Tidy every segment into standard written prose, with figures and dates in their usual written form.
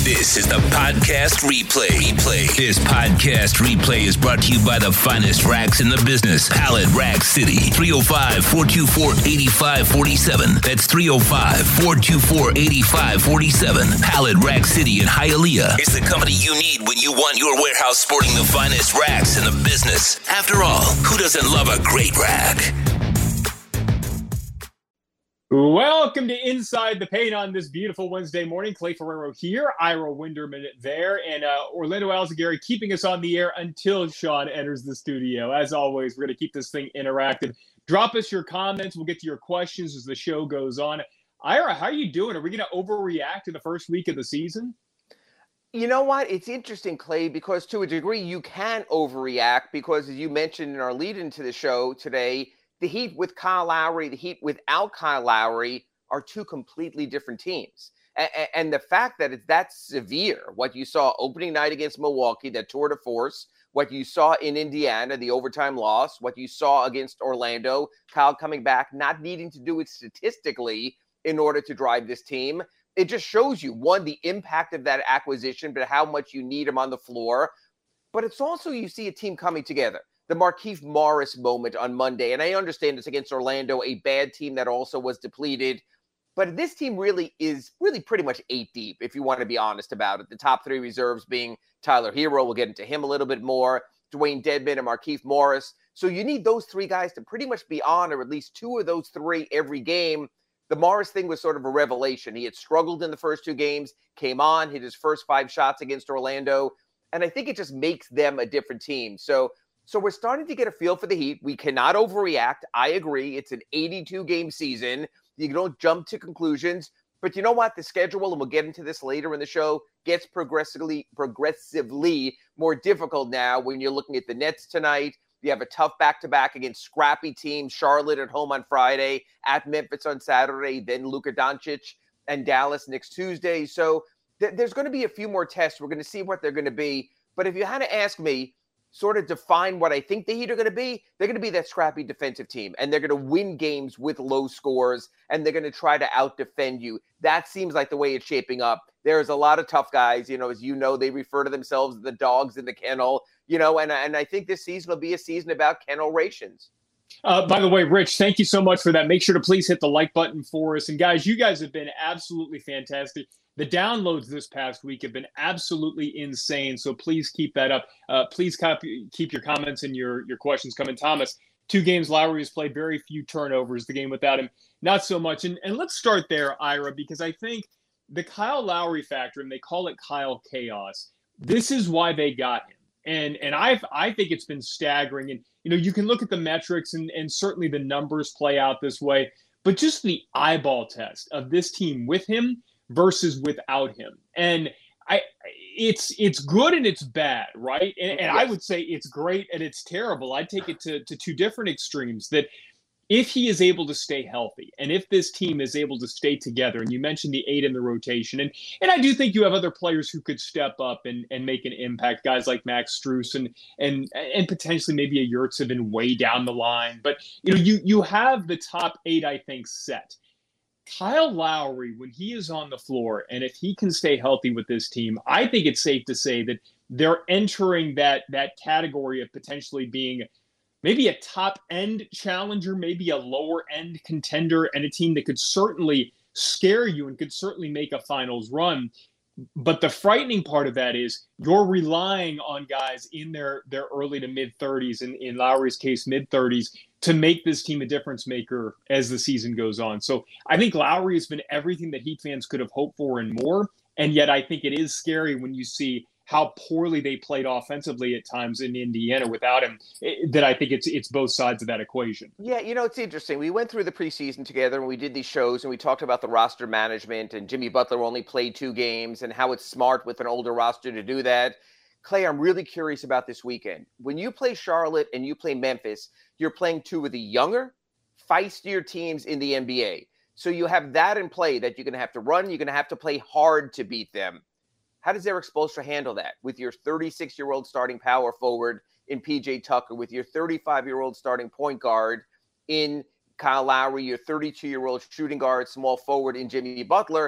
This is the podcast replay. This podcast replay is brought to you by the finest racks in the business. Pallet Rack City, 305-424-8547. That's 305-424-8547. Pallet Rack City in Hialeah is the company you need when you want your warehouse sporting the finest racks in the business. After all, who doesn't love a great rack? Welcome to Inside the Paint on this beautiful Wednesday morning. Clay Ferrero here, Ira Winderman there, and Orlando Alzagari keeping us on the air until Sean enters the studio. As always, we're going to keep this thing interactive. Drop us your comments. We'll get to your questions as the show goes on. Ira, how are you doing? Are we going to overreact to the first week of the season? You know what? It's interesting, Clay, because to a degree you can overreact because, as you mentioned in our lead into the show today, the Heat with Kyle Lowry, the Heat without Kyle Lowry are two completely different teams. And the fact that it's that severe, what you saw opening night against Milwaukee, that tour de force, what you saw in Indiana, the overtime loss, what you saw against Orlando, Kyle coming back, not needing to do it statistically in order to drive this team. It just shows you, one, the impact of that acquisition, but how much you need him on the floor. But it's also, you see a team coming together. The Markieff Morris moment on Monday. And I understand it's against Orlando, a bad team that also was depleted. But this team really is pretty much 8 deep, if you want to be honest about it. The top 3 reserves being Tyler Hero. We'll get into him a little bit more. Dwayne Dedmon and Markieff Morris. So you need those 3 guys to pretty much be on, or at least 2 of those 3 every game. The Morris thing was sort of a revelation. He had struggled in the first 2 games, came on, hit his first 5 shots against Orlando. And I think it just makes them a different team. So we're starting to get a feel for the Heat. We cannot overreact. I agree. It's an 82-game season. You don't jump to conclusions. But you know what? The schedule, and we'll get into this later in the show, gets progressively more difficult now when you're looking at the Nets tonight. You have a tough back-to-back against scrappy teams, Charlotte at home on Friday, at Memphis on Saturday, then Luka Doncic and Dallas next Tuesday. So there's going to be a few more tests. We're going to see what they're going to be. But if you had to ask me, sort of define what I think the Heat are going to be, they're going to be that scrappy defensive team, and they're going to win games with low scores, and they're going to try to out-defend you. That seems like the way it's shaping up. There's a lot of tough guys, as you know, they refer to themselves as the dogs in the kennel, and I think this season will be a season about kennel rations. By the way, Rich, thank you so much for that. Make sure to please hit the like button for us. And guys, you guys have been absolutely fantastic. The downloads this past week have been absolutely insane. So please keep that up. Please keep your comments and your questions coming. Thomas, 2 games Lowry has played, very few turnovers. The game without him, not so much. And let's start there, Ira, because I think the Kyle Lowry factor, and they call it Kyle Chaos, this is why they got him. And I think it's been staggering. And, you can look at the metrics and certainly the numbers play out this way. But just the eyeball test of this team with him versus without him. And it's good and it's bad, right? And Yes. I would say it's great and it's terrible. I'd take it to 2 different extremes, that if he is able to stay healthy and if this team is able to stay together, and you mentioned the 8 in the rotation, and I do think you have other players who could step up and make an impact, guys like Max Strus and potentially maybe a Yurtseven way down the line. But you have the top 8, I think, set. Kyle Lowry, when he is on the floor, and if he can stay healthy with this team, I think it's safe to say that they're entering that category of potentially being maybe a top-end challenger, maybe a lower-end contender, and a team that could certainly scare you and could certainly make a finals run. But the frightening part of that is you're relying on guys in their early to mid-30s, in Lowry's case, mid-30s, to make this team a difference maker as the season goes on. So I think Lowry has been everything that Heat fans could have hoped for and more, and yet I think it is scary when you see how poorly they played offensively at times in Indiana without him, that I think it's both sides of that equation. Yeah, it's interesting. We went through the preseason together and we did these shows and we talked about the roster management, and Jimmy Butler only played 2 games and how it's smart with an older roster to do that. Clay, I'm really curious about this weekend. When you play Charlotte and you play Memphis, you're playing 2 of the younger, feistier teams in the NBA. So you have that in play, that you're going to have to run, you're going to have to play hard to beat them. How does Erik Spoelstra handle that with your 36-year-old starting power forward in PJ Tucker, with your 35-year-old starting point guard in Kyle Lowry, your 32-year-old shooting guard, small forward in Jimmy Butler?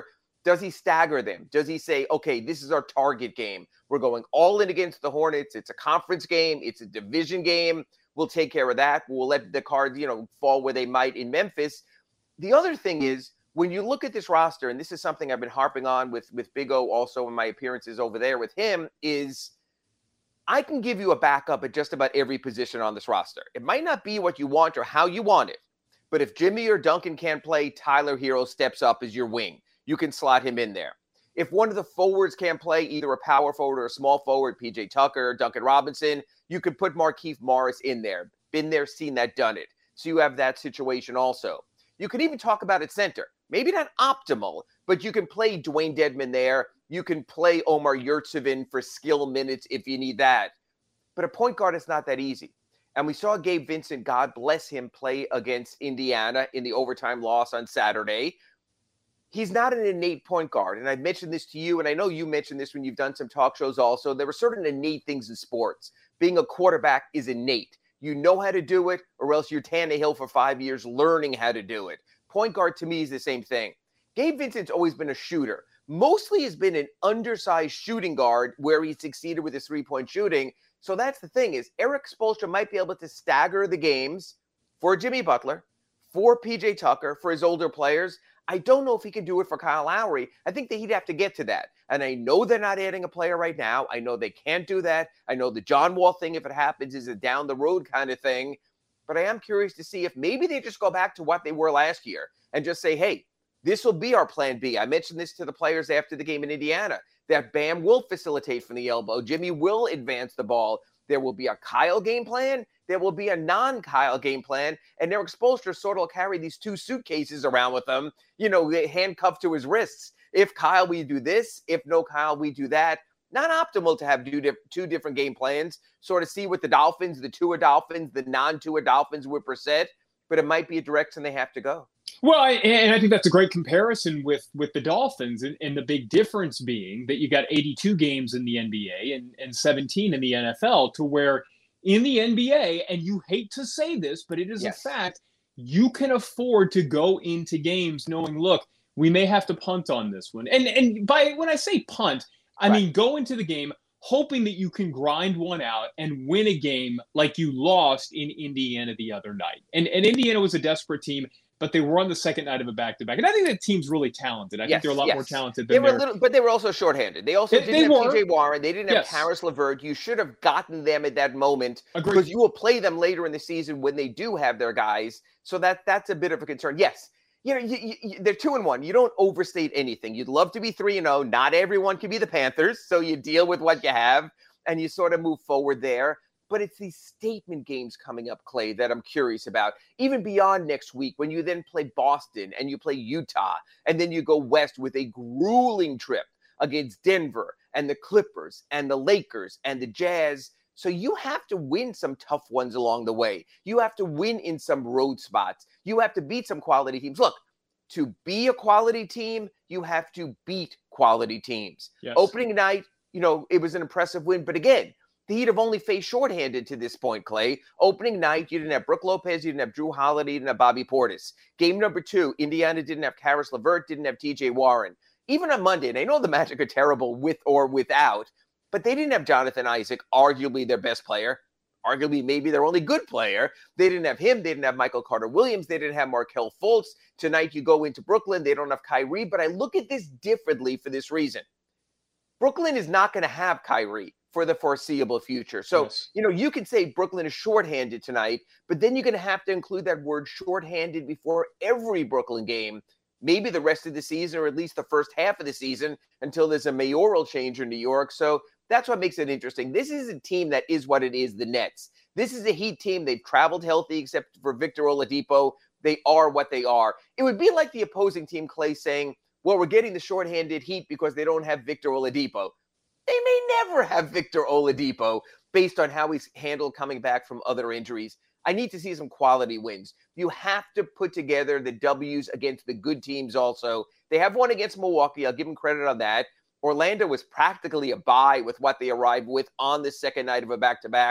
Does he stagger them? Does he say, okay, this is our target game. We're going all in against the Hornets. It's a conference game. It's a division game. We'll take care of that. We'll let the cards, fall where they might in Memphis. The other thing is, when you look at this roster, and this is something I've been harping on with Big O also in my appearances over there with him, is I can give you a backup at just about every position on this roster. It might not be what you want or how you want it, but if Jimmy or Duncan can't play, Tyler Hero steps up as your wing. You can slot him in there. If one of the forwards can't play, either a power forward or a small forward, PJ Tucker, Duncan Robinson, you could put Markieff Morris in there. Been there, seen that, done it. So you have that situation also. You could even talk about at center. Maybe not optimal, but you can play Dwayne Dedmon there. You can play Omar Yurtseven for skill minutes if you need that. But a point guard is not that easy. And we saw Gabe Vincent, God bless him, play against Indiana in the overtime loss on Saturday. He's not an innate point guard. And I've mentioned this to you, and I know you mentioned this when you've done some talk shows also. There were certain innate things in sports. Being a quarterback is innate. You know how to do it, or else you're Tannehill for 5 years learning how to do it. Point guard to me is the same thing. Gabe Vincent's always been a shooter. Mostly has been an undersized shooting guard where he succeeded with his three-point shooting. So that's the thing is Eric Spoelstra might be able to stagger the games for Jimmy Butler, for PJ Tucker, for his older players. I don't know if he can do it for Kyle Lowry. I think that he'd have to get to that. And I know they're not adding a player right now. I know they can't do that. I know the John Wall thing, if it happens, is a down the road kind of thing. But I am curious to see if maybe they just go back to what they were last year and just say, hey, this will be our plan B. I mentioned this to the players after the game in Indiana, that Bam will facilitate from the elbow. Jimmy will advance the ball. There will be a Kyle game plan. There will be a non-Kyle game plan. And Eric Spoelstra sort of will carry these two suitcases around with him, handcuffed to his wrists. If Kyle, we do this. If no Kyle, we do that. Not optimal to have two different game plans, sort of see what the Dolphins, the Tua Dolphins, the non-Tua Dolphins would present, but it might be a direction they have to go. Well, and I think that's a great comparison with the Dolphins, and the big difference being that you got 82 games in the NBA and 17 in the NFL, to where in the NBA, and you hate to say this, but it is a fact, you can afford to go into games knowing, look, we may have to punt on this one. And when I say punt, I mean go into the game hoping that you can grind one out and win a game like you lost in Indiana the other night. And Indiana was a desperate team, but they were on the second night of a back-to-back. And I think that team's really talented. I think they're a lot more talented than but they were also shorthanded. They also didn't have TJ Warren. They didn't have Karis LeVert. You should have gotten them at that moment because you will play them later in the season when they do have their guys. So that's a bit of a concern. Yes, they're 2-1. You don't overstate anything. You'd love to be 3-0. Not everyone can be the Panthers, so you deal with what you have, and you sort of move forward there. But it's these statement games coming up, Clay, that I'm curious about. Even beyond next week, when you then play Boston and you play Utah, and then you go west with a grueling trip against Denver and the Clippers and the Lakers and the Jazz. So you have to win some tough ones along the way. You have to win in some road spots. You have to beat some quality teams. Look, to be a quality team, you have to beat quality teams. Yes. Opening night, it was an impressive win. But again, the Heat have only faced shorthanded to this point, Clay. Opening night, you didn't have Brook Lopez, you didn't have Drew Holiday, you didn't have Bobby Portis. Game number 2, Indiana didn't have Karis LeVert, didn't have TJ Warren. Even on Monday, and I know the Magic are terrible with or without, but they didn't have Jonathan Isaac, arguably their best player, arguably maybe their only good player. They didn't have him. They didn't have Michael Carter-Williams. They didn't have Markelle Fultz. Tonight, you go into Brooklyn. They don't have Kyrie, but I look at this differently for this reason. Brooklyn is not going to have Kyrie for the foreseeable future. So, you can say Brooklyn is shorthanded tonight, but then you're going to have to include that word shorthanded before every Brooklyn game, maybe the rest of the season, or at least the first half of the season until there's a mayoral change in New York. So that's what makes it interesting. This is a team that is what it is, the Nets. This is a Heat team. They've traveled healthy except for Victor Oladipo. They are what they are. It would be like the opposing team, Clay, saying, well, we're getting the shorthanded Heat because they don't have Victor Oladipo. They may never have Victor Oladipo based on how he's handled coming back from other injuries. I need to see some quality wins. You have to put together the W's against the good teams also. They have one against Milwaukee. I'll give them credit on that. Orlando was practically a bye with what they arrived with on the second night of a back-to-back.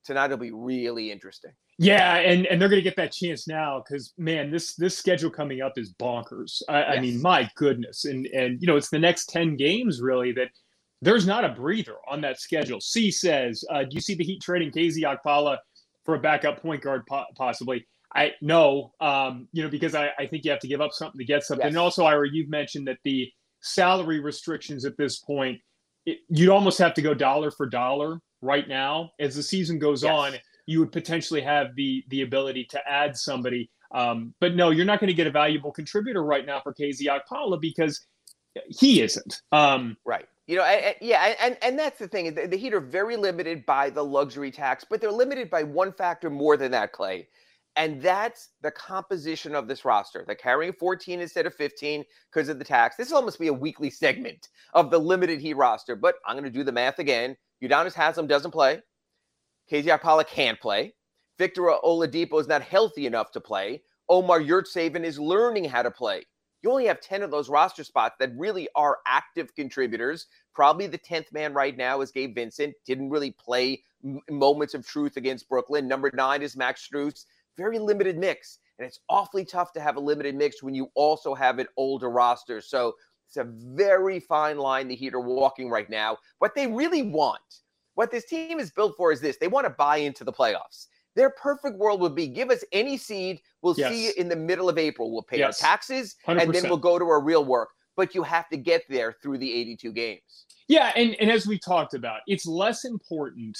Tonight will be really interesting. Yeah, and they're going to get that chance now because, man, this schedule coming up is bonkers. I mean, my goodness. And it's the next 10 games, really, that there's not a breather on that schedule. C says, do you see the Heat trading KZ Okpala for a backup point guard possibly? No, because I think you have to give up something to get something. Yes. And also, Ira, you've mentioned that the salary restrictions at this point, you'd almost have to go dollar for dollar right now. As the season goes on, you would potentially have the ability to add somebody. But no, you're not going to get a valuable contributor right now for KZ Okpala because he isn't. Right. And that's the thing. The Heat are very limited by the luxury tax, but they're limited by one factor more than that, Clay. And that's the composition of this roster. They're carrying 14 instead of 15 because of the tax. This will almost be a weekly segment of the limited Heat roster. But I'm going to do the math again. Udonis Haslem doesn't play. KZ Okpala can't play. Victor Oladipo is not healthy enough to play. Omar Yurtseven is learning how to play. You only have 10 of those roster spots that really are active contributors. Probably the 10th man right now is Gabe Vincent. Didn't really play moments of truth against Brooklyn. Number 9 is Max Strus. Very limited mix. And it's awfully tough to have a limited mix when you also have an older roster. So it's a very fine line the Heat are walking right now. What they really want, what this team is built for is this. They want to buy into the playoffs. Their perfect world would be give us any seed. We'll see you in the middle of April. We'll pay our taxes 100%. And then we'll go to our real work. But you have to get there through the 82 games. Yeah. And as we talked about, it's less important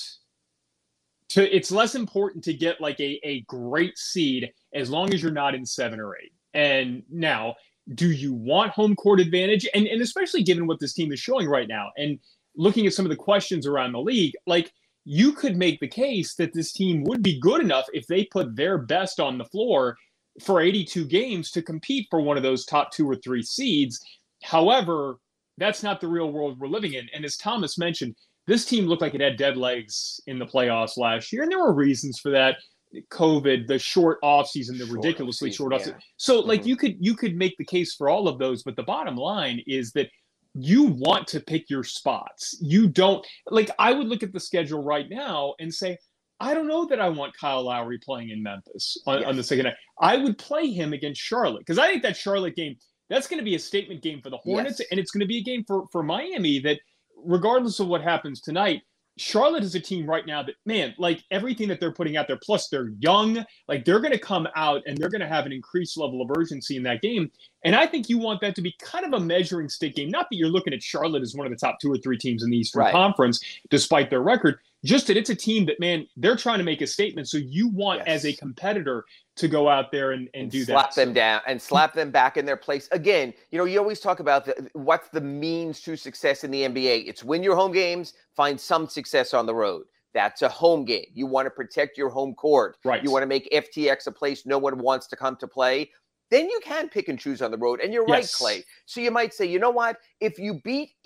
to get like a great seed as long as you're not in 7 or 8. And now, do you want home court advantage? And especially given what this team is showing right now and looking at some of the questions around the league, like you could make the case that this team would be good enough if they put their best on the floor for 82 games to compete for one of those top 2 or 3 seeds. However, that's not the real world we're living in. And as Thomas mentioned, this team looked like it had dead legs in the playoffs last year, and there were reasons for that. COVID, the short offseason, the ridiculously short offseason. So, like, you could make the case for all of those, but the bottom line is that you want to pick your spots. You don't – like, I would look at the schedule right now and say, I don't know that I want Kyle Lowry playing in Memphis on the second night. I would play him against Charlotte because I think that Charlotte game, that's going to be a statement game for the Hornets, and it's going to be a game for Miami that – regardless of what happens tonight, Charlotte is a team right now that, man, like everything that they're putting out there, plus they're young, like they're going to come out and they're going to have an increased level of urgency in that game. And I think you want that to be kind of a measuring stick game. Not that you're looking at Charlotte as one of the top 2 or 3 teams in the Eastern Conference, despite their record, just that it's a team that, man, they're trying to make a statement. So you want as a competitor to go out there and do slap them down and slap them back in their place. Again, you always talk about what's the means to success in the NBA. It's win your home games, find some success on the road. That's a home game. You want to protect your home court. Right. You want to make FTX a place no one wants to come to play. Then you can pick and choose on the road. And you're right, Clay. So you might say, you know what? If you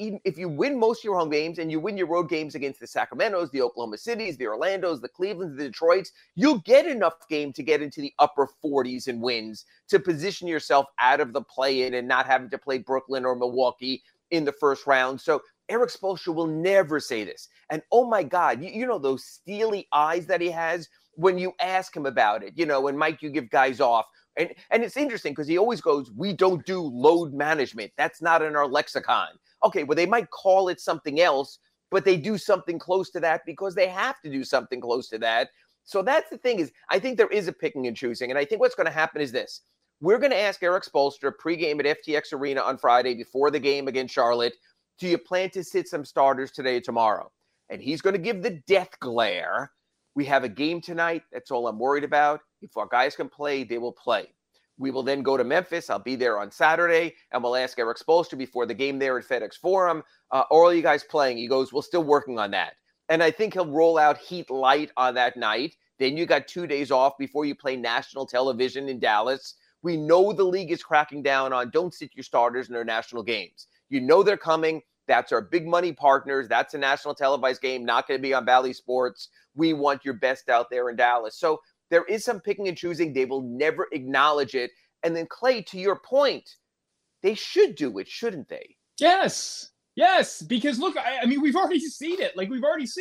win most of your home games and you win your road games against the Sacramentos, the Oklahoma Cities, the Orlandos, the Clevelands, the Detroits, you'll get enough game to get into the upper 40s in wins to position yourself out of the play-in and not having to play Brooklyn or Milwaukee in the first round. So Erik Spoelstra will never say this. And oh my God, you know those steely eyes that he has when you ask him about it, when Mike, you give guys off. And it's interesting because he always goes, we don't do load management. That's not in our lexicon. Okay, well, they might call it something else, but they do something close to that because they have to do something close to that. So that's the thing is, I think there is a picking and choosing. And I think what's going to happen is this. We're going to ask Erik Spoelstra pregame at FTX Arena on Friday before the game against Charlotte, do you plan to sit some starters today or tomorrow? And he's going to give the death glare. We have a game tonight. That's all I'm worried about. If our guys can play, they will play. We will then go to Memphis. I'll be there on Saturday, and we'll ask Erik Spoelstra before the game there at FedEx Forum, are you guys playing? He goes, we're still working on that. And I think he'll roll out Heat Light on that night. Then you got 2 days off before you play national television in Dallas. We know the league is cracking down on don't sit your starters in their national games. You know they're coming. That's our big money partners. That's a national televised game, not going to be on Bally Sports. We want your best out there in Dallas. So there is some picking and choosing. They will never acknowledge it. And then, Clay, to your point, they should do it, shouldn't they? Yes, because look, I mean, we've already seen it. Like, we've already seen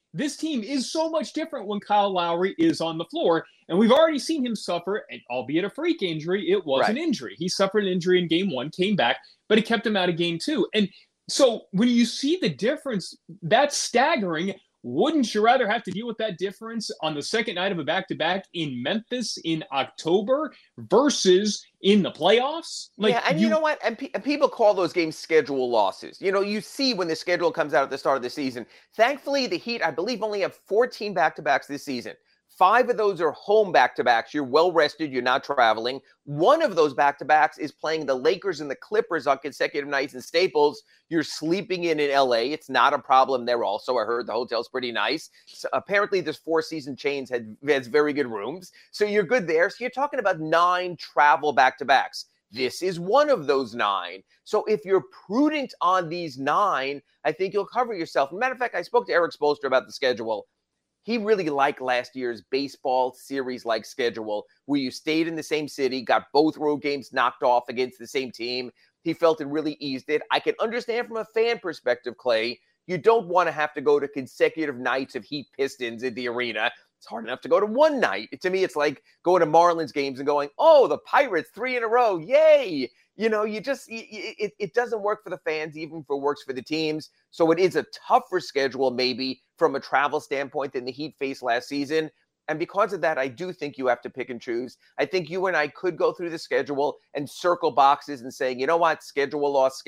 this team is so much different when Kyle Lowry is on the floor. And we've already seen him suffer, and albeit a freak injury, it was an injury. He suffered an injury in game 1, came back, but it kept him out of game 2. And so when you see the difference, that's staggering. Wouldn't you rather have to deal with that difference on the second night of a back-to-back in Memphis in October versus in the playoffs? You know what? And people call those games schedule losses. You see when the schedule comes out at the start of the season. Thankfully, the Heat, I believe, only have 14 back-to-backs this season. 5 of those are home back-to-backs. You're well-rested. You're not traveling. One of those back-to-backs is playing the Lakers and the Clippers on consecutive nights in Staples. You're sleeping in L.A. It's not a problem there also. I heard the hotel's pretty nice. So apparently, this Four-Season chains has very good rooms. So you're good there. So you're talking about 9 travel back-to-backs. This is one of those 9. So if you're prudent on these 9, I think you'll cover yourself. Matter of fact, I spoke to Eric Spoelstra about the schedule. He really liked last year's baseball series-like schedule where you stayed in the same city, got both road games knocked off against the same team. He felt it really eased it. I can understand from a fan perspective, Clay, you don't want to have to go to consecutive nights of Heat Pistons in the arena. It's hard enough to go to one night. To me, it's like going to Marlins games and going, oh, the Pirates 3 in a row. Yay. It doesn't work for the fans, even if it works for the teams. So it is a tougher schedule, maybe from a travel standpoint than the Heat faced last season. And because of that, I do think you have to pick and choose. I think you and I could go through the schedule and circle boxes and saying, you know what, schedule loss.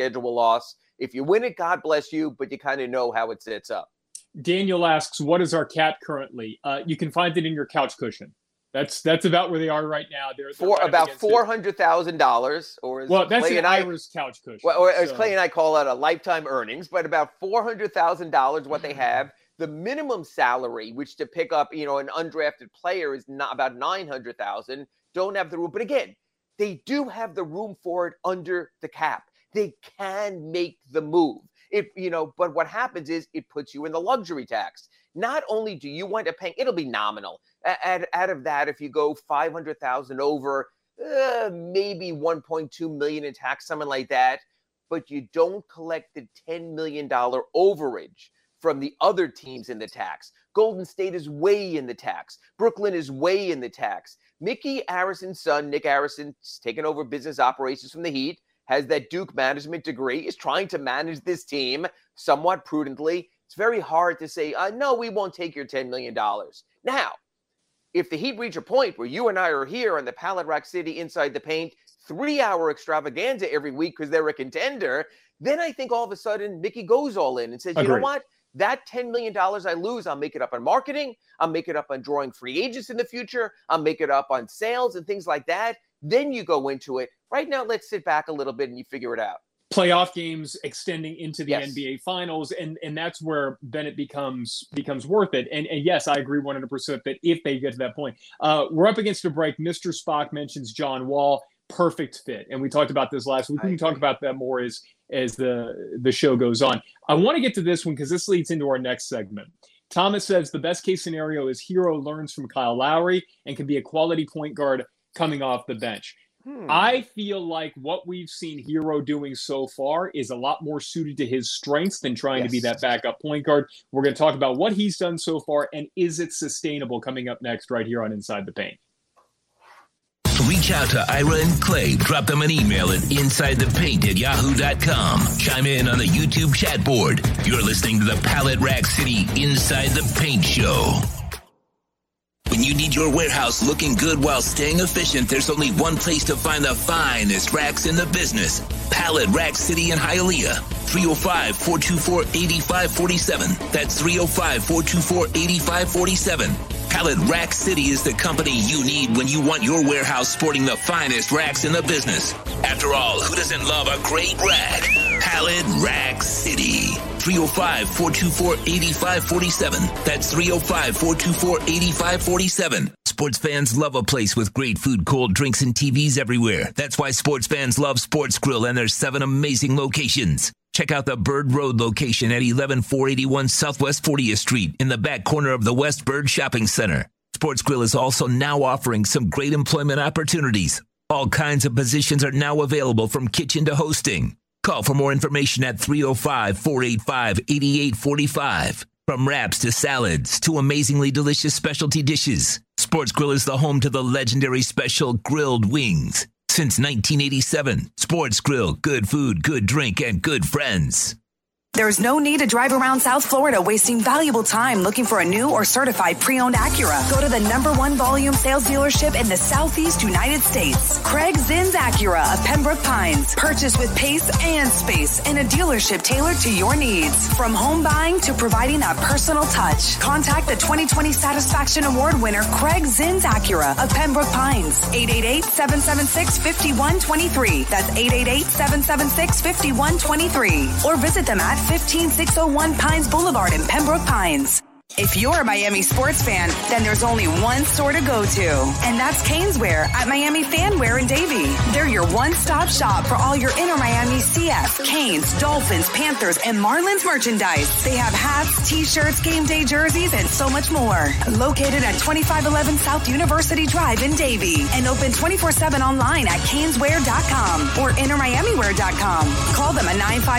If you win it, God bless you, but you kind of know how it sets up. Daniel asks, what is our cat currently? You can find it in your couch cushion. That's about where they are right now. They're for right about $400,000, or that's Clay an Ira's couch cushion. Or as Clay and I call it, a lifetime earnings, but about $400,000 what they have. The minimum salary, which to pick up, an undrafted player is not about $900,000. Don't have the room, but again, they do have the room for it under the cap. They can make the move. But what happens is it puts you in the luxury tax. Not only do you wind up paying, it'll be nominal. Out of that, if you go $500,000 over, maybe $1.2 million in tax, something like that, but you don't collect the $10 million overage from the other teams in the tax. Golden State is way in the tax. Brooklyn is way in the tax. Mickey Arrison's son, Nick Arison, is taking over business operations from the Heat, has that Duke management degree, is trying to manage this team somewhat prudently. It's very hard to say, no, we won't take your $10 million. Now, if the Heat reach a point where you and I are here on the Pallet Rack City Inside the Paint, 3-hour extravaganza every week because they're a contender, then I think all of a sudden Mickey goes all in and says, you know what? That $10 million I lose, I'll make it up on marketing. I'll make it up on drawing free agents in the future. I'll make it up on sales and things like that. Then you go into it. Right now, let's sit back a little bit and you figure it out. Playoff games extending into the NBA Finals, and that's where then it becomes worth it. And yes, I agree 100% that if they get to that point. We're up against a break. Mr. Spock mentions John Wall. Perfect fit. And we talked about this last week. We can talk about that more as the show goes on. I want to get to this one because this leads into our next segment. Thomas says the best case scenario is Hero learns from Kyle Lowry and can be a quality point guard coming off the bench. I feel like what we've seen Hero doing so far is a lot more suited to his strengths than trying to be that backup point guard. We're going to talk about what he's done so far and is it sustainable coming up next right here on Inside the Paint. Reach out to Ira and Clay. Drop them an email at insidethepaint@yahoo.com. Chime in on the YouTube chat board. You're listening to the Pallet Rack City Inside the Paint Show. When you need your warehouse looking good while staying efficient, there's only one place to find the finest racks in the business. Pallet Rack City in Hialeah. 305-424-8547. That's 305-424-8547. Pallet Rack City is the company you need when you want your warehouse sporting the finest racks in the business. After all, who doesn't love a great rack? Pallet Rack City. 305-424-8547. That's 305-424-8547. Sports fans love a place with great food, cold drinks, and TVs everywhere. That's why sports fans love Sports Grill and their 7 amazing locations. Check out the Bird Road location at 11481 Southwest 40th Street in the back corner of the West Bird Shopping Center. Sports Grill is also now offering some great employment opportunities. All kinds of positions are now available from kitchen to hosting. Call for more information at 305-485-8845. From wraps to salads to amazingly delicious specialty dishes, Sports Grill is the home to the legendary special grilled wings. Since 1987, Sports Grill, good food, good drink, and good friends. There's no need to drive around South Florida wasting valuable time looking for a new or certified pre-owned Acura. Go to the #1 volume sales dealership in the Southeast United States. Craig Zinn's Acura of Pembroke Pines. Purchase with pace and space in a dealership tailored to your needs. From home buying to providing that personal touch. Contact the 2020 Satisfaction Award winner Craig Zinn's Acura of Pembroke Pines. 888-776-5123. That's 888-776-5123. Or visit them at 15601 Pines Boulevard in Pembroke Pines. If you're a Miami sports fan, then there's only one store to go to, and that's Caneswear at Miami Fanwear in Davie. They're your one-stop shop for all your Inter Miami CF, Canes, Dolphins, Panthers, and Marlins merchandise. They have hats, t-shirts, game day jerseys, and so much more. Located at 2511 South University Drive in Davie, and open 24/7 online at caneswear.com or intermiamiwear.com. Call them at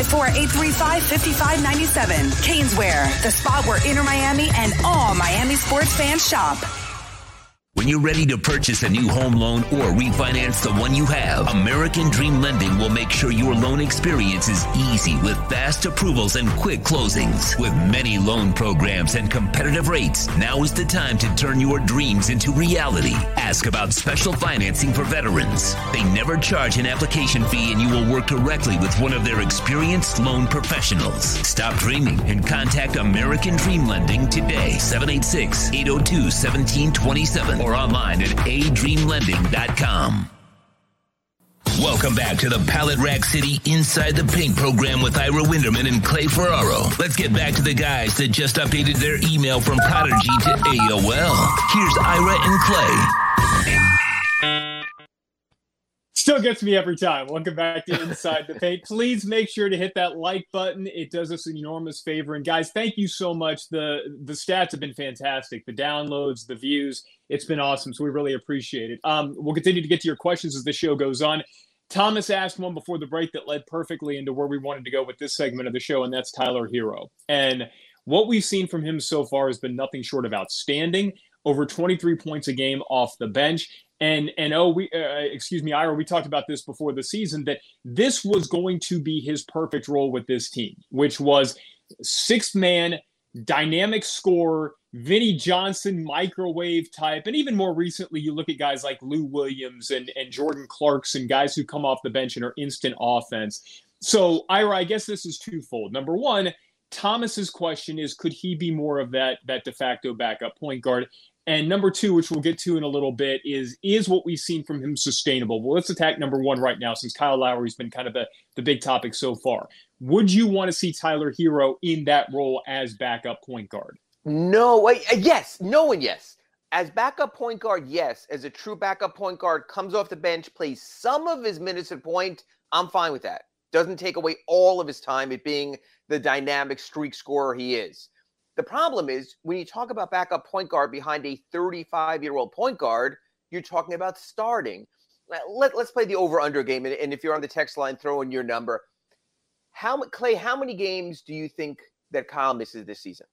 954-835-5597. Caneswear, the spot where Inter Miami and all Miami sports fans shop. When you're ready to purchase a new home loan or refinance the one you have, American Dream Lending will make sure your loan experience is easy with fast approvals and quick closings. With many loan programs and competitive rates, now is the time to turn your dreams into reality. Ask about special financing for veterans. They never charge an application fee, and you will work directly with one of their experienced loan professionals. Stop dreaming and contact American Dream Lending today, 786-802-1727. Or online at adreamlending.com. Welcome back to the Pallet Rack City Inside the Paint program with Ira Winderman and Clay Ferraro. Let's get back to the guys that just updated their email from Prodigy to AOL. Here's Ira and Clay. Still gets me every time. Welcome back to Inside the Paint. Please make sure to hit that like button. It does us an enormous favor. And guys, thank you so much. The stats have been fantastic. The downloads, the views, it's been awesome. So we really appreciate it. We'll continue to get to your questions as the show goes on. Thomas asked one before the break that led perfectly into where we wanted to go with this segment of the show, and that's Tyler Hero. And what we've seen from him so far has been nothing short of outstanding. Over 23 points a game off the bench. And Ira, we talked about this before the season, that this was going to be his perfect role with this team, which was sixth man, dynamic scorer, Vinnie Johnson, microwave type. And even more recently, you look at guys like Lou Williams and Jordan Clarkson, guys who come off the bench and are instant offense. So, Ira, I guess this is twofold. Number one, Thomas's question is, could he be more of that de facto backup point guard? And number two, which we'll get to in a little bit, is what we've seen from him sustainable? Well, let's attack number one right now, since Kyle Lowry's been kind of the big topic so far. Would you want to see Tyler Hero in that role as backup point guard? No, yes. No and yes. As backup point guard, yes. As a true backup point guard, comes off the bench, plays some of his minutes at point, I'm fine with that. Doesn't take away all of his time at being the dynamic streak scorer he is. The problem is, when you talk about backup point guard behind a 35-year-old point guard, you're talking about starting. Let's play the over-under game, and if you're on the text line, throw in your number. Clay, how many games do you think that Kyle misses this season?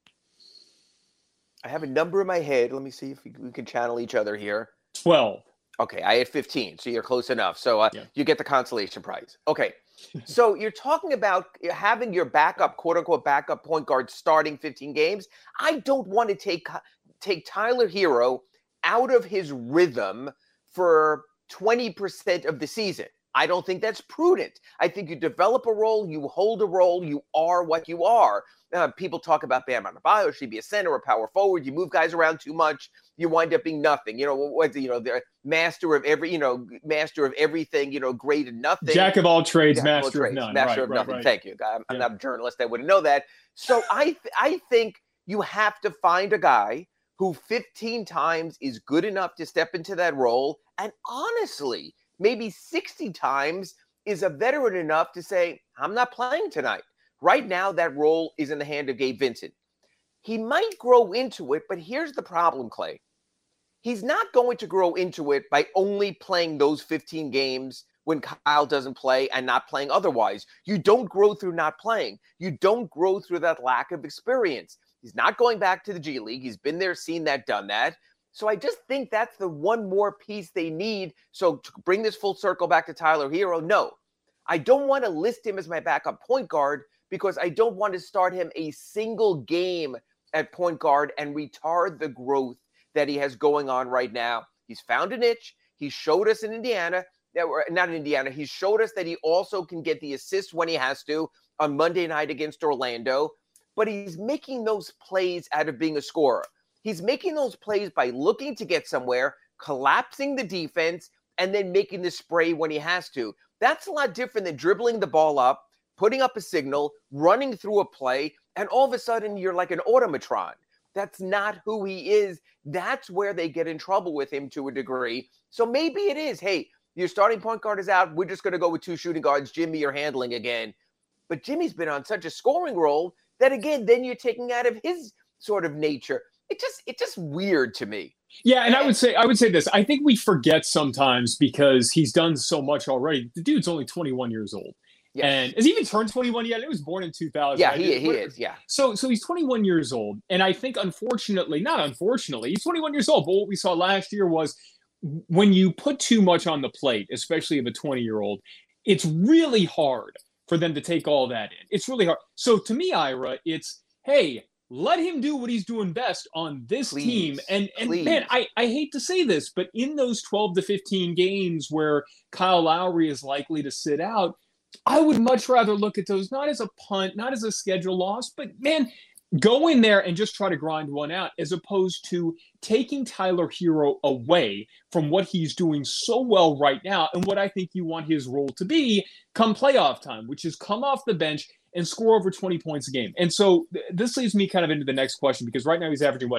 I have a number in my head. Let me see if we can channel each other here. 12. Okay, I had 15, so you're close enough. So you get the consolation prize. Okay. So you're talking about having your backup, quote-unquote, backup point guard starting 15 games. I don't want to take Tyler Hero out of his rhythm for 20% of the season. I don't think that's prudent. I think you develop a role, you hold a role, you are what you are. People talk about Bam Adebayo should be a center or power forward. You move guys around too much, you wind up being nothing. The master of everything. Great at nothing. Jack of all trades, master of none. Master of nothing. Right. Thank you. I'm not a journalist. I wouldn't know that. So I think you have to find a guy who 15 times is good enough to step into that role, and honestly, maybe 60 times is a veteran enough to say, I'm not playing tonight. Right now, that role is in the hand of Gabe Vincent. He might grow into it, but here's the problem, Clay. He's not going to grow into it by only playing those 15 games when Kyle doesn't play and not playing otherwise. You don't grow through not playing. You don't grow through that lack of experience. He's not going back to the G League. He's been there, seen that, done that. So I just think that's the one more piece they need. So to bring this full circle back to Tyler Herro, no, I don't want to list him as my backup point guard because I don't want to start him a single game at point guard and retard the growth that he has going on right now. He's found a niche. He showed us in Indiana, not in Indiana, he showed us that he also can get the assists when he has to on Monday night against Orlando, but he's making those plays out of being a scorer. He's making those plays by looking to get somewhere, collapsing the defense, and then making the spray when he has to. That's a lot different than dribbling the ball up, putting up a signal, running through a play, and all of a sudden you're like an automatron. That's not who he is. That's where they get in trouble with him to a degree. So maybe it is, hey, your starting point guard is out. We're just going to go with two shooting guards. Jimmy, you're handling again. But Jimmy's been on such a scoring role that, again, then you're taking out of his sort of nature. It's just weird to me. Yeah, and I would say this. I think we forget sometimes because he's done so much already. The dude's only 21 years old. Yes. And has he even turned 21 yet? He was born in 2000. Yeah, he is, yeah. So he's 21 years old. And I think not unfortunately, he's 21 years old. But what we saw last year was when you put too much on the plate, especially of a 20-year-old, it's really hard for them to take all that in. It's really hard. So to me, Ira, it's, hey, let him do what he's doing best on this team. And man, I hate to say this, but in those 12 to 15 games where Kyle Lowry is likely to sit out, I would much rather look at those not as a punt, not as a schedule loss, but man, go in there and just try to grind one out as opposed to taking Tyler Herro away from what he's doing so well right now and what I think you want his role to be come playoff time, which is come off the bench and score over 20 points a game. And so this leads me kind of into the next question because right now he's averaging,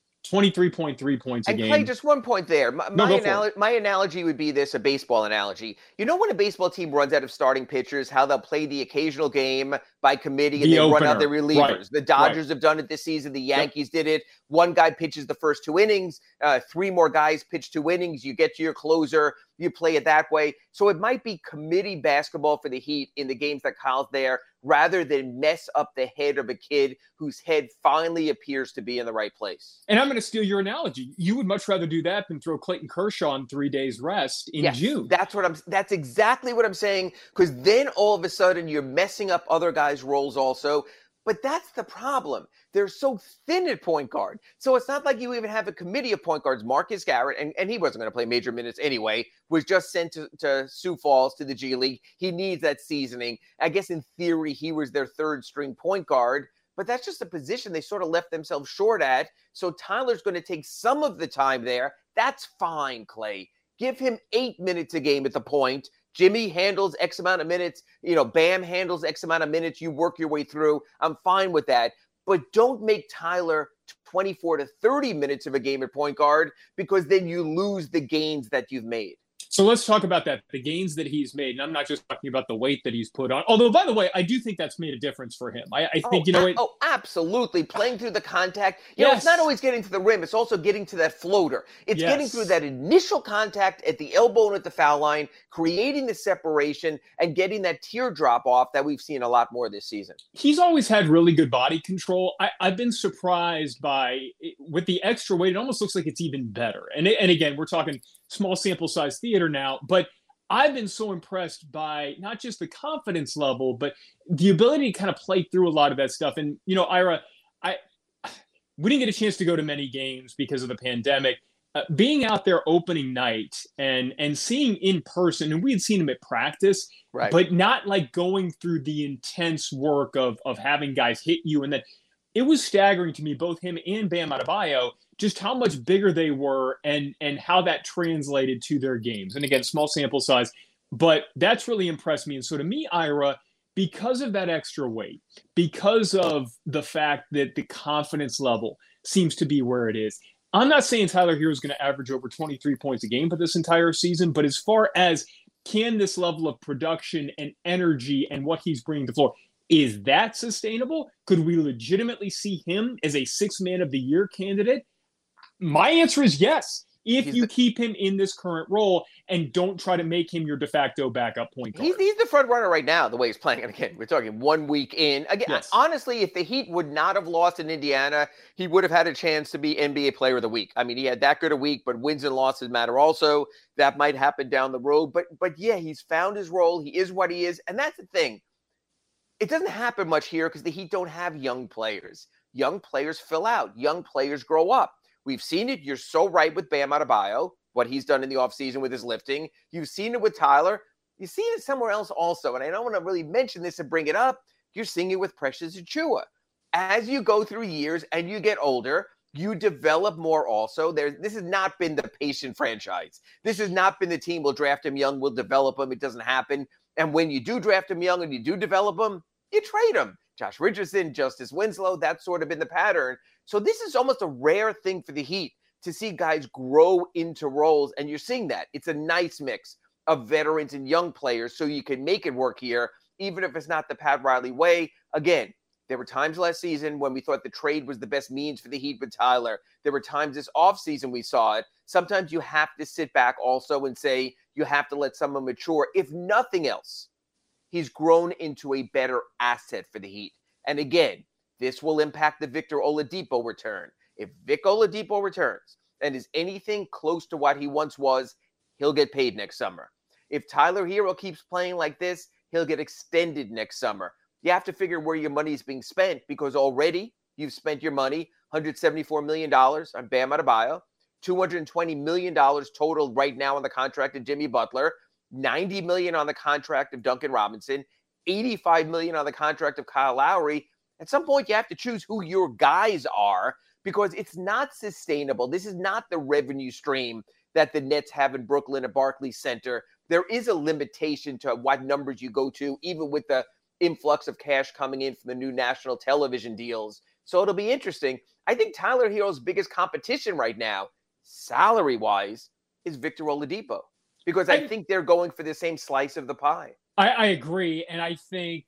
23.3 points a game. And Clay, just one point there. My analogy would be this, a baseball analogy. You know when a baseball team runs out of starting pitchers, how they'll play the occasional game by committee and then run out their relievers. Right. The Dodgers have done it this season. The Yankees did it. One guy pitches the first 2 innings. 3 more guys pitch 2 innings. You get to your closer. You play it that way. So it might be committee basketball for the Heat in the games that Kyle's there rather than mess up the head of a kid whose head finally appears to be in the right place. And I'm going to steal your analogy. You would much rather do that than throw Clayton Kershaw on 3 days rest in June. That's exactly what I'm saying, because then all of a sudden you're messing up other guys' roles also. But that's the problem. They're so thin at point guard. So it's not like you even have a committee of point guards. Marcus Garrett, and he wasn't going to play major minutes anyway, was just sent to Sioux Falls to the G League. He needs that seasoning. I guess in theory, he was their third string point guard, but that's just a position they sort of left themselves short at. So Tyler's going to take some of the time there. That's fine, Clay. Give him 8 minutes a game at the point. Jimmy handles X amount of minutes. Bam handles X amount of minutes. You work your way through. I'm fine with that. But don't make Tyler 24 to 30 minutes of a game at point guard because then you lose the gains that you've made. So let's talk about that, the gains that he's made. And I'm not just talking about the weight that he's put on. Although, by the way, I do think that's made a difference for him. I think, absolutely. Playing through the contact. It's not always getting to the rim. It's also getting to that floater. It's getting through that initial contact at the elbow and at the foul line, creating the separation and getting that teardrop off that we've seen a lot more this season. He's always had really good body control. I've been surprised by, with the extra weight, it almost looks like it's even better. And again, we're talking small sample size theater now, but I've been so impressed by not just the confidence level, but the ability to kind of play through a lot of that stuff. And, Ira, we didn't get a chance to go to many games because of the pandemic. Being out there opening night and seeing in person, and we had seen him at practice, right, but not like going through the intense work of having guys hit you. And then it was staggering to me, both him and Bam Adebayo, just how much bigger they were and how that translated to their games. And again, small sample size, but that's really impressed me. And so to me, Ira, because of that extra weight, because of the fact that the confidence level seems to be where it is, I'm not saying Tyler Herro is going to average over 23 points a game for this entire season, but as far as can this level of production and energy and what he's bringing to the floor, is that sustainable? Could we legitimately see him as a 6th man of the year candidate? My answer is yes. if you keep him in this current role and don't try to make him your de facto backup point guard. He's the front runner right now, the way he's playing. And again, we're talking 1 week in. Again, Yes. Honestly, if the Heat would not have lost in Indiana, he would have had a chance to be NBA Player of the Week. I mean, he had that good a week, but wins and losses matter also. That might happen down the road. But yeah, he's found his role. He is what he is. And that's the thing. It doesn't happen much here because the Heat don't have young players. Young players fill out. Young players grow up. We've seen it. You're so right with Bam Adebayo, what he's done in the offseason with his lifting. You've seen it with Tyler. You've seen it somewhere else also. And I don't want to really mention this and bring it up. You're seeing it with Precious Achiuwa. As you go through years and you get older, you develop more also. This has not been the patient franchise. This has not been the team, we'll draft him young, we'll develop him. It doesn't happen. And when you do draft him young and you do develop him, you trade him. Josh Richardson, Justice Winslow, that's sort of been the pattern. So this is almost a rare thing for the Heat to see guys grow into roles, and you're seeing that. It's a nice mix of veterans and young players so you can make it work here, even if it's not the Pat Riley way. Again, there were times last season when we thought the trade was the best means for the Heat with Tyler. There were times this offseason we saw it. Sometimes you have to sit back also and say you have to let someone mature. If nothing else, he's grown into a better asset for the Heat. And again, this will impact the Victor Oladipo return. If Vic Oladipo returns and is anything close to what he once was, he'll get paid next summer. If Tyler Hero keeps playing like this, he'll get extended next summer. You have to figure where your money is being spent because already you've spent your money, $174 million on Bam Adebayo, $220 million total right now on the contract of Jimmy Butler, $90 million on the contract of Duncan Robinson, $85 million on the contract of Kyle Lowry. At some point, you have to choose who your guys are because it's not sustainable. This is not the revenue stream that the Nets have in Brooklyn at Barclays Center. There is a limitation to what numbers you go to, even with the influx of cash coming in from the new national television deals. So it'll be interesting. I think Tyler Hero's biggest competition right now, salary-wise, is Victor Oladipo because I think they're going for the same slice of the pie. I agree, and I think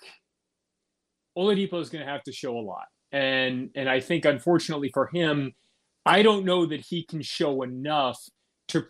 Oladipo is going to have to show a lot. And I think, unfortunately for him, I don't know that he can show enough to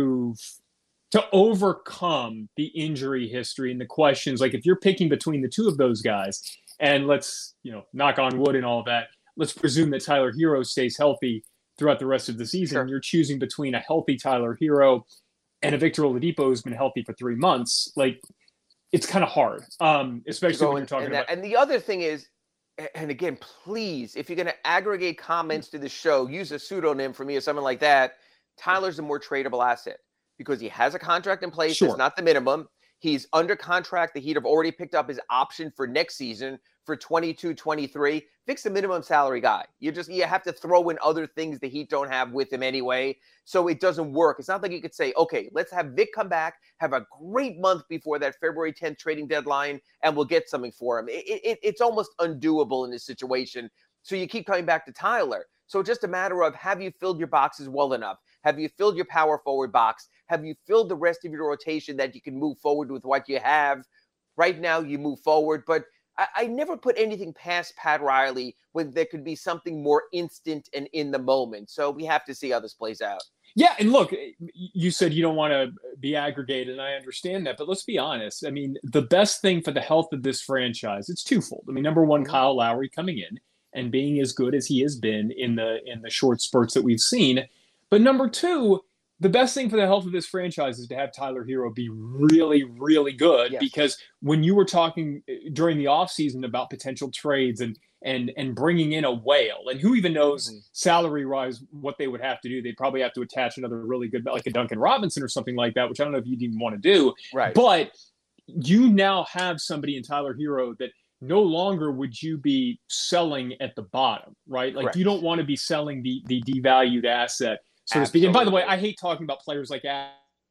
overcome the injury history and the questions. Like, if you're picking between the two of those guys, and let's, knock on wood and all that, let's presume that Tyler Hero stays healthy throughout the rest of the season. Sure. You're choosing between a healthy Tyler Hero and a Victor Oladipo who's been healthy for 3 months. Like, it's kind of hard, especially when you're talking about. And the other thing is, and again, please, if you're going to aggregate comments to the show, use a pseudonym for me or something like that. Tyler's a more tradable asset because he has a contract in place. Sure. It's not the minimum. He's under contract. The Heat have already picked up his option for next season for 22-23. Vic's the minimum salary guy. You have to throw in other things the Heat don't have with him anyway. So it doesn't work. It's not like you could say, okay, let's have Vic come back, have a great month before that February 10th trading deadline, and we'll get something for him. It's almost undoable in this situation. So you keep coming back to Tyler. So it's just a matter of, have you filled your boxes well enough? Have you filled your power forward box? Have you filled the rest of your rotation that you can move forward with what you have? Right now, you move forward. But I never put anything past Pat Riley when there could be something more instant and in the moment. So we have to see how this plays out. Yeah, and look, you said you don't want to be aggregated, and I understand that. But let's be honest. I mean, the best thing for the health of this franchise, it's twofold. I mean, number one, Kyle Lowry coming in and being as good as he has been in the short spurts that we've seen. But number two, the best thing for the health of this franchise is to have Tyler Hero be really, really good. Yes. Because when you were talking during the offseason about potential trades and bringing in a whale, and who even knows salary-wise what they would have to do, they'd probably have to attach another really good, like a Duncan Robinson or something like that, which I don't know if you'd even want to do. Right. But you now have somebody in Tyler Hero that no longer would you be selling at the bottom, right? Like Correct. You don't want to be selling the devalued asset, so to speak. And by the way, I hate talking about players like that.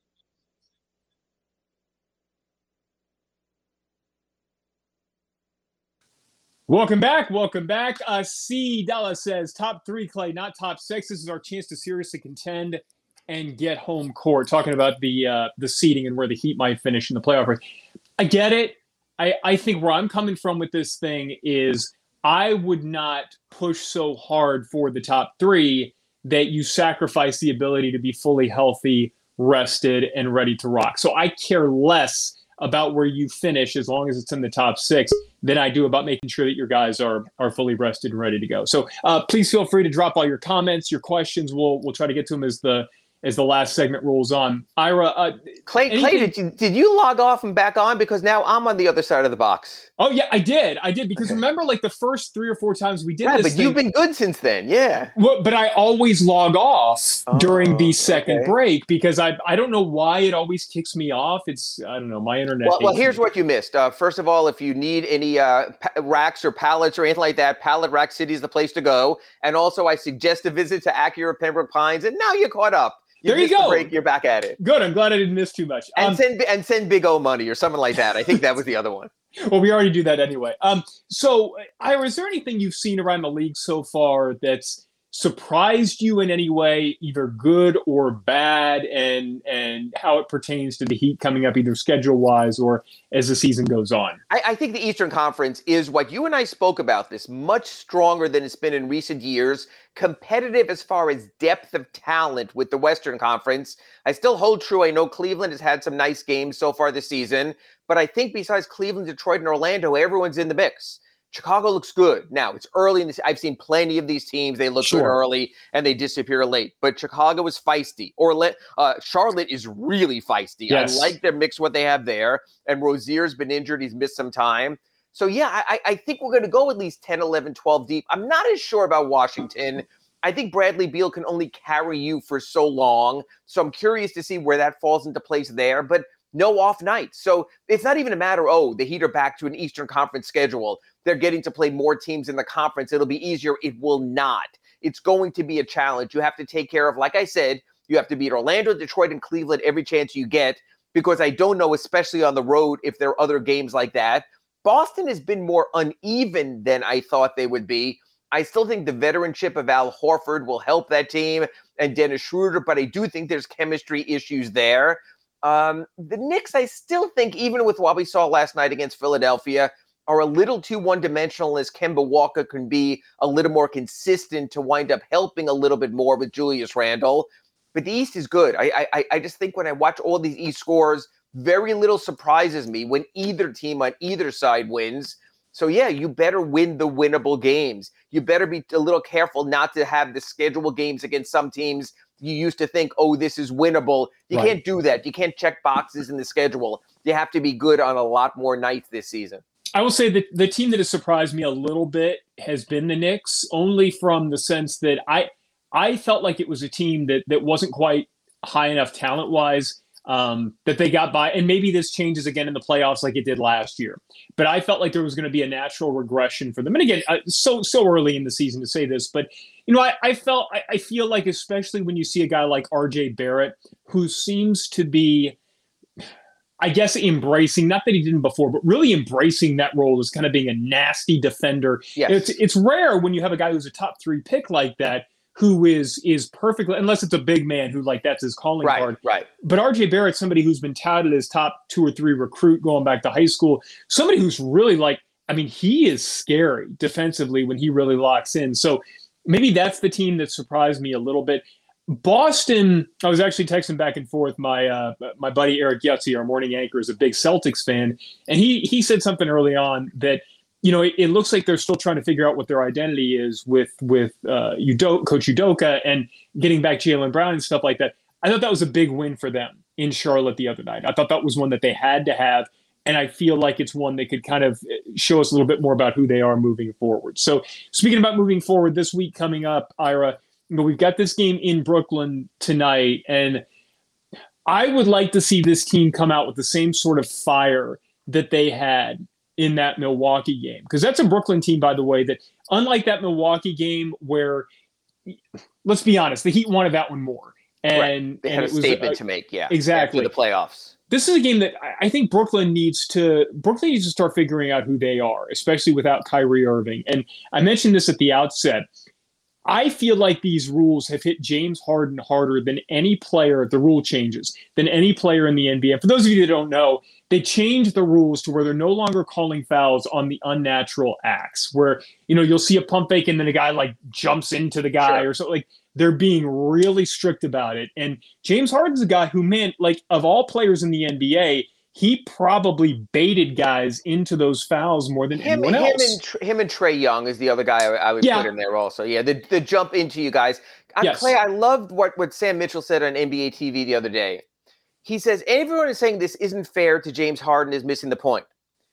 Welcome back. C. Della says, top 3, Clay, not top 6. This is our chance to seriously contend and get home court. Talking about the seeding and where the Heat might finish in the playoff race. I get it. I think where I'm coming from with this thing is I would not push so hard for the top 3 that you sacrifice the ability to be fully healthy, rested, and ready to rock. So I care less about where you finish as long as it's in the top 6 than I do about making sure that your guys are fully rested and ready to go. So please feel free to drop all your comments, your questions. We'll try to get to them as the last segment rolls on. Ira, Clay, did you log off and back on? Because now I'm on the other side of the box. Oh yeah, I did. Because remember, like the first 3 or 4 times we did this, but you've been good since then. Yeah. Well, but I always log off during the second break because I don't know why it always kicks me off. It's, I don't know, my internet. Well, here's what you missed. First of all, if you need any racks or pallets or anything like that, Pallet Rack City is the place to go. And also, I suggest a visit to Acura Pembroke Pines. And now you're caught up. There you go. The break, you're back at it. Good. I'm glad I didn't miss too much. And send Big O money or something like that. I think that was the other one. Well, we already do that anyway. So, Ira, is there anything you've seen around the league so far that's surprised you in any way, either good or bad, and how it pertains to the Heat coming up either schedule-wise or as the season goes on? I think the Eastern Conference is what you and I spoke about this, much stronger than it's been in recent years, competitive as far as depth of talent with the Western Conference. I still hold true. I know Cleveland has had some nice games so far this season, but I think besides Cleveland, Detroit, and Orlando, everyone's in the mix. Chicago looks good. Now, it's early in this. I've seen plenty of these teams. They look good early and they disappear late. But Chicago is feisty. Charlotte is really feisty. Yes. I like their mix, what they have there. And Rozier's been injured. He's missed some time. So, yeah, I think we're going to go at least 10, 11, 12 deep. I'm not as sure about Washington. I think Bradley Beal can only carry you for so long. So I'm curious to see where that falls into place there. But no off nights. So it's not even a matter, the Heat are back to an Eastern Conference schedule. They're getting to play more teams in the conference. It'll be easier. It will not. It's going to be a challenge. You have to take care of, like I said, you have to beat Orlando, Detroit, and Cleveland every chance you get, because I don't know, especially on the road, if there are other games like that. Boston has been more uneven than I thought they would be. I still think the veteranship of Al Horford will help that team and Dennis Schroeder, but I do think there's chemistry issues there. The Knicks, I still think, even with what we saw last night against Philadelphia, are a little too one-dimensional, as Kemba Walker can be a little more consistent to wind up helping a little bit more with Julius Randle. But the East is good. I just think when I watch all these East scores, very little surprises me when either team on either side wins. So, yeah, you better win the winnable games. You better be a little careful not to have the scheduled games against some teams you used to think, this is winnable. You can't do that. You can't check boxes in the schedule. You have to be good on a lot more nights this season. I will say that the team that has surprised me a little bit has been the Knicks, only from the sense that I felt like it was a team that wasn't quite high enough talent-wise, that they got by. And maybe this changes again in the playoffs like it did last year. But I felt like there was going to be a natural regression for them. And again, so early in the season to say this, but I feel like, especially when you see a guy like RJ Barrett, who seems to be, I guess, embracing, not that he didn't before, but really embracing that role as kind of being a nasty defender. Yes. It's rare when you have a guy who's a top 3 pick like that, who is perfectly, unless it's a big man who, like, that's his calling card. Right. But RJ Barrett's somebody who's been touted as top 2 or 3 recruit going back to high school. Somebody who's really he is scary defensively when he really locks in. So maybe that's the team that surprised me a little bit. Boston, I was actually texting back and forth. My buddy Eric Yutzy, our morning anchor, is a big Celtics fan. And he said something early on that, it looks like they're still trying to figure out what their identity is with Coach Udoka and getting back Jaylen Brown and stuff like that. I thought that was a big win for them in Charlotte the other night. I thought that was one that they had to have. And I feel like it's one that could kind of show us a little bit more about who they are moving forward. So speaking about moving forward, this week coming up, Ira, we've got this game in Brooklyn tonight. And I would like to see this team come out with the same sort of fire that they had in that Milwaukee game. Because that's a Brooklyn team, by the way, that unlike that Milwaukee game where, let's be honest, the Heat wanted that one more. And they had a statement to make, exactly. After the playoffs. This is a game that I think Brooklyn needs to start figuring out who they are, especially without Kyrie Irving. And I mentioned this at the outset. I feel like these rules have hit James Harden harder than any player, the rule changes, than any player in the NBA. And for those of you that don't know, they changed the rules to where they're no longer calling fouls on the unnatural acts, where, you'll see a pump fake and then a guy like jumps into the guy or something. Like, they're being really strict about it. And James Harden's a guy who, man, like, of all players in the NBA, he probably baited guys into those fouls more than anyone else. Him and Trae Young is the other guy I would put in there also. Yeah, the jump into you guys. Yes. Clay, I loved what Sam Mitchell said on NBA TV the other day. He says, everyone is saying this isn't fair to James Harden is missing the point.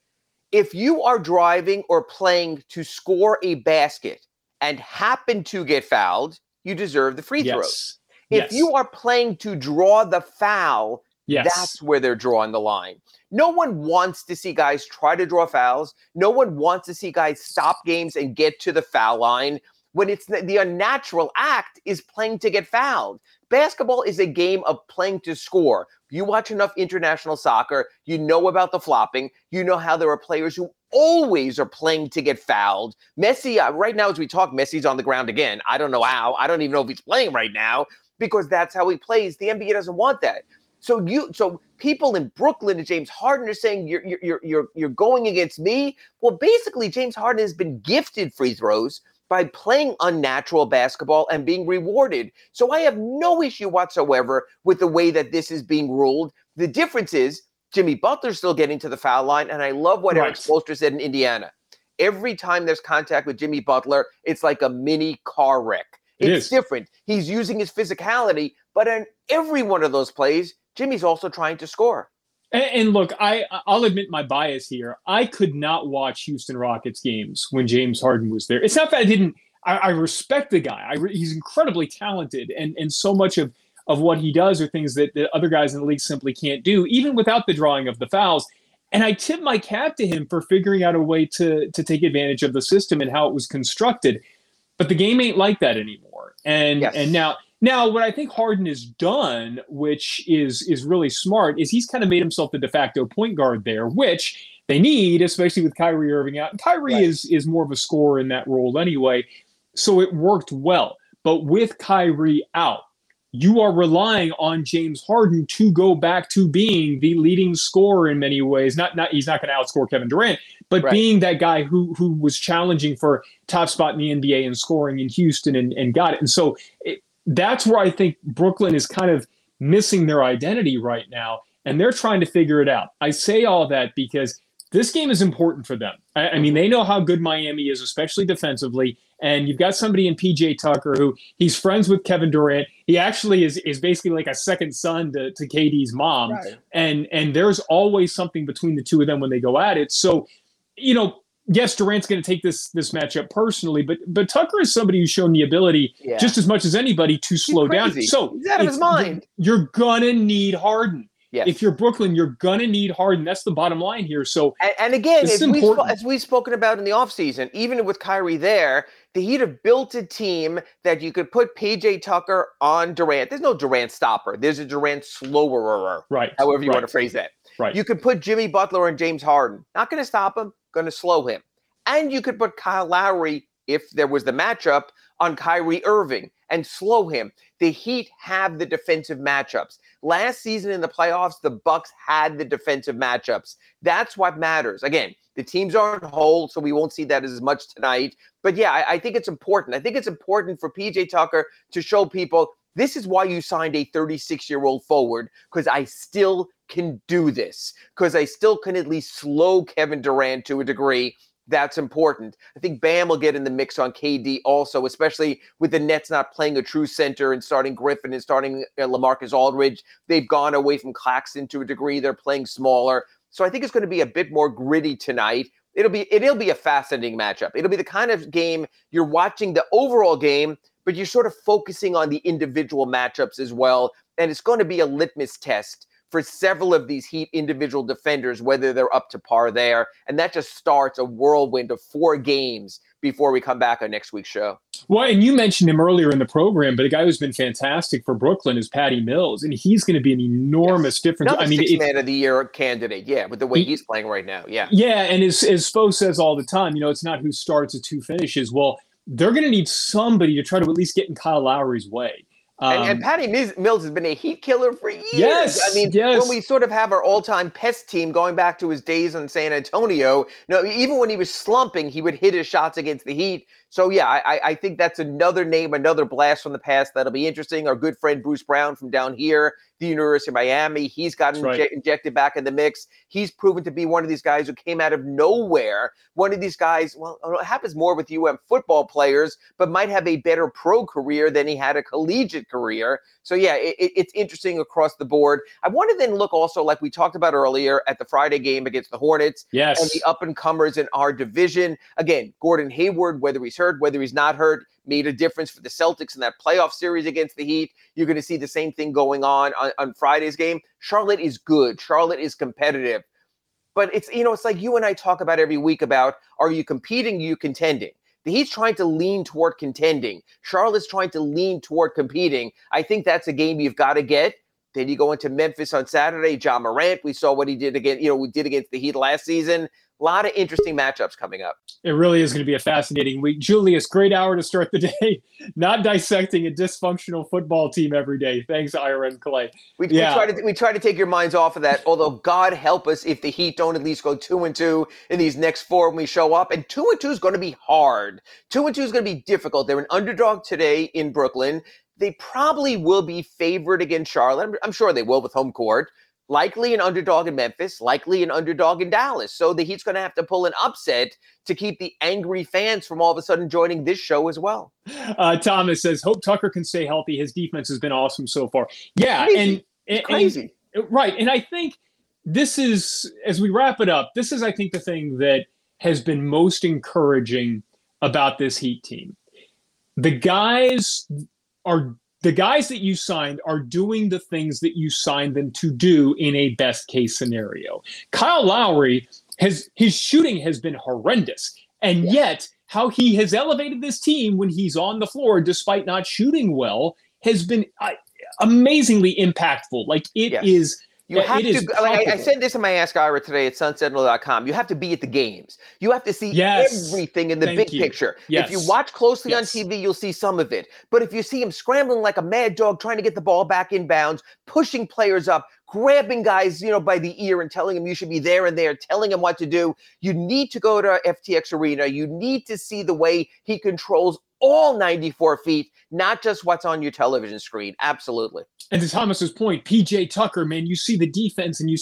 If you are driving or playing to score a basket and happen to get fouled, you deserve the free throws. If you are playing to draw the foul, that's where they're drawing the line. No one wants to see guys try to draw fouls. No one wants to see guys stop games and get to the foul line when it's the unnatural act is playing to get fouled. Basketball is a game of playing to score. You watch enough international soccer, you know about the flopping. You know how there are players who always are playing to get fouled. Messi, right now as we talk, Messi's on the ground again. I don't know how. I don't even know if he's playing right now because that's how he plays. The NBA doesn't want that. So people in Brooklyn and James Harden are saying you're going against me. Well, basically, James Harden has been gifted free throws by playing unnatural basketball and being rewarded. So I have no issue whatsoever with the way that this is being ruled. The difference is Jimmy Butler's still getting to the foul line, and I love what Eric Spoelstra said in Indiana. Every time there's contact with Jimmy Butler, it's like a mini car wreck. It's different. He's using his physicality, but in every one of those plays, Jimmy's also trying to score. And look, I'll admit my bias here. I could not watch Houston Rockets games when James Harden was there. It's not that I respect the guy. He's incredibly talented, and so much of what he does are things that other guys in the league simply can't do, even without the drawing of the fouls. And I tip my cap to him for figuring out a way to take advantage of the system and how it was constructed. But the game ain't like that anymore. And now what I think Harden has done, which is really smart, is he's kind of made himself the de facto point guard there, which they need, especially with Kyrie Irving out. And Kyrie is more of a scorer in that role anyway. So it worked well. But with Kyrie out, you are relying on James Harden to go back to being the leading scorer in many ways. He's not going to outscore Kevin Durant, but being that guy who was challenging for top spot in the NBA and scoring in Houston and got it. And so that's where I think Brooklyn is kind of missing their identity right now, and they're trying to figure it out. I say all that because this game is important for them. I mean, they know how good Miami is, especially defensively, and you've got somebody in PJ Tucker who he's friends with Kevin Durant. He actually is basically like a second son to KD's mom, and there's always something between the two of them when they go at it. So, yes, Durant's going to take this matchup personally, but Tucker is somebody who's shown the ability just as much as anybody to slow down. So he's out of his mind. You're gonna need Harden. Yes. If you're Brooklyn, you're gonna need Harden. That's the bottom line here. So and again, as we've spoken about in the offseason, even with Kyrie there, the Heat have built a team that you could put PJ Tucker on Durant. There's no Durant stopper. There's a Durant slower. Right. However you want to phrase that. Right. You could put Jimmy Butler and James Harden. Not going to stop him. Going to slow him. And you could put Kyle Lowry, if there was the matchup, on Kyrie Irving and slow him. The Heat have the defensive matchups. Last season in the playoffs, the Bucks had the defensive matchups. That's what matters. Again, the teams aren't whole, so we won't see that as much tonight. But yeah, I think it's important. I think it's important for PJ Tucker to show people this is why you signed a 36-year-old forward, because I still can do this, because I still can at least slow Kevin Durant to a degree. That's important. I think Bam will get in the mix on KD also, especially with the Nets not playing a true center and starting Griffin and starting LaMarcus Aldridge. They've gone away from Claxton to a degree. They're playing smaller. So I think it's going to be a bit more gritty tonight. It'll be a fascinating matchup. It'll be the kind of game you're watching the overall game, but you're sort of focusing on the individual matchups as well. And it's going to be a litmus test for several of these Heat individual defenders, whether they're up to par there. And that just starts a whirlwind of 4 games before we come back on next week's show. Well, and you mentioned him earlier in the program, but a guy who's been fantastic for Brooklyn is Patty Mills, and he's going to be an enormous difference. Another six-man of the year candidate, with the way he's playing right now, Yeah, and as Spo says all the time, it's not who starts, it's who finishes. Well, they're going to need somebody to try to at least get in Kyle Lowry's way. And Patty Mills has been a heat killer for years. Yes, I mean, when we sort of have our all-time pest team going back to his days in San Antonio, even when he was slumping, he would hit his shots against the Heat. So, yeah, I think that's another name, another blast from the past that'll be interesting. Our good friend Bruce Brown from down here, the University of Miami, he's gotten injected back in the mix. He's proven to be one of these guys who came out of nowhere. One of these guys, well, it happens more with football players, but might have a better pro career than he had a collegiate career. So, yeah, it's interesting across the board. I want to then look also, like we talked about earlier, at the Friday game against the Hornets and the up-and-comers in our division. Again, Gordon Hayward, whether he's hurt, whether he's not hurt, made a difference for the Celtics in that playoff series against the Heat. You're going to see the same thing going on Friday's game. Charlotte is good. Charlotte is competitive. But it's like you and I talk about every week about, are you competing, are you contending? The Heat's trying to lean toward contending. Charlotte's trying to lean toward competing. I think that's a game you've got to get. Then you go into Memphis on Saturday. Ja Morant, we saw what he did against the Heat last season. A lot of interesting matchups coming up. It really is going to be a fascinating week. Julius, great hour to start the day. Not dissecting a dysfunctional football team every day. Thanks, Ira and Clay. We try to take your minds off of that, although God help us if the Heat don't at least go 2-2 in these next four when we show up. And 2-2 is going to be hard. 2-2 is going to be difficult. They're an underdog today in Brooklyn. They probably will be favored against Charlotte. I'm sure they will with home court. Likely an underdog in Memphis, likely an underdog in Dallas. So the Heat's going to have to pull an upset to keep the angry fans from all of a sudden joining this show as well. Thomas says, hope Tucker can stay healthy. His defense has been awesome so far. Yeah, crazy. Right. And I think this is, as we wrap it up, this is, I think, the thing that has been most encouraging about this Heat team. The guys that you signed are doing the things that you signed them to do in a best case scenario. Kyle Lowry, his shooting has been horrendous. And yet how he has elevated this team when he's on the floor, despite not shooting well, has been amazingly impactful. Like it is. You have to, like I said this in my Ask Ira today at sunsentinel.com. You have to be at the games. You have to see everything in the big picture. Yes. If you watch closely on TV, you'll see some of it. But if you see him scrambling like a mad dog, trying to get the ball back in bounds, pushing players up, grabbing guys, by the ear and telling them you should be there and there, telling them what to do, you need to go to FTX Arena. You need to see the way he controls all 94 feet, not just what's on your television screen. Absolutely. And to Thomas's point, PJ Tucker, man, you see the defense and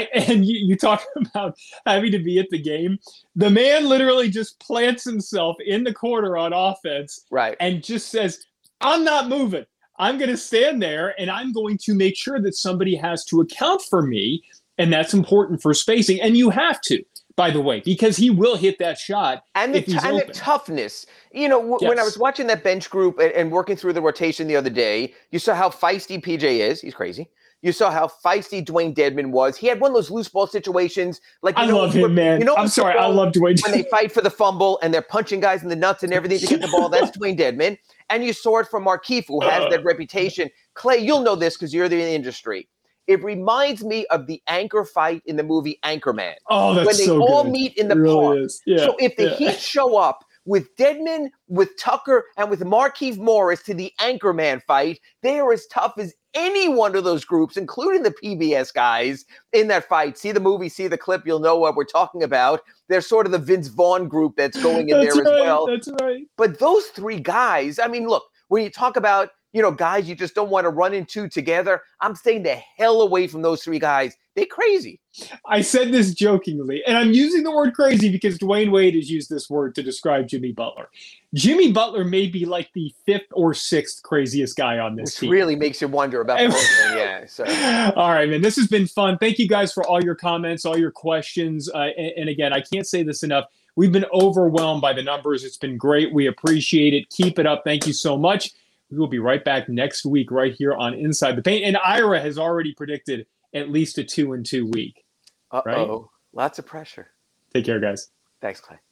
you talk about having to be at the game. The man literally just plants himself in the corner on offense, right, and just says, I'm not moving. I'm going to stand there and I'm going to make sure that somebody has to account for me. And that's important for spacing. And you have to, by the way, because he will hit that shot. And the toughness. When I was watching that bench group and working through the rotation the other day, you saw how feisty PJ is. He's crazy. You saw how feisty Dwayne Dedmon was. He had one of those loose ball situations. I love him, man. I love Dwayne. When they fight for the fumble and they're punching guys in the nuts and everything to get the ball, that's Dwayne Dedmon. And you saw it from Markieff, who has that reputation. Clay, you'll know this because you're in the industry. It reminds me of the anchor fight in the movie Anchorman. Oh, that's so good. When they all meet in the park. Yeah, so if the Heat show up with Dedmon, with Tucker, and with Markieff Morris to the Anchorman fight, they are as tough as any one of those groups, including the PBS guys, in that fight. See the movie, see the clip, you'll know what we're talking about. They're sort of the Vince Vaughn group that's going in there as well. That's right. But those three guys, look, when you talk about, guys you just don't want to run into together, I'm staying the hell away from those three guys. They're crazy. I said this jokingly, and I'm using the word crazy because Dwayne Wade has used this word to describe Jimmy Butler. Jimmy Butler may be like the fifth or sixth craziest guy on this team. Which really makes you wonder about the whole thing. Yeah. So. All right, man. This has been fun. Thank you guys for all your comments, all your questions. And again, I can't say this enough. We've been overwhelmed by the numbers. It's been great. We appreciate it. Keep it up. Thank you so much. We will be right back next week right here on Inside the Paint. And Ira has already predicted at least a 2-2 week. Right? Lots of pressure. Take care, guys. Thanks, Clay.